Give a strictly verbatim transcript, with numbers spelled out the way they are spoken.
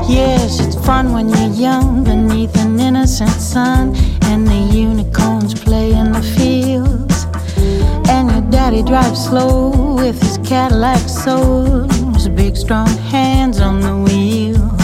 Yes, it's fun when you're young beneath an innocent sun, and the unicorns play in the fields, and your daddy drives slow with his Cadillac soul, his big strong hands on the wheel.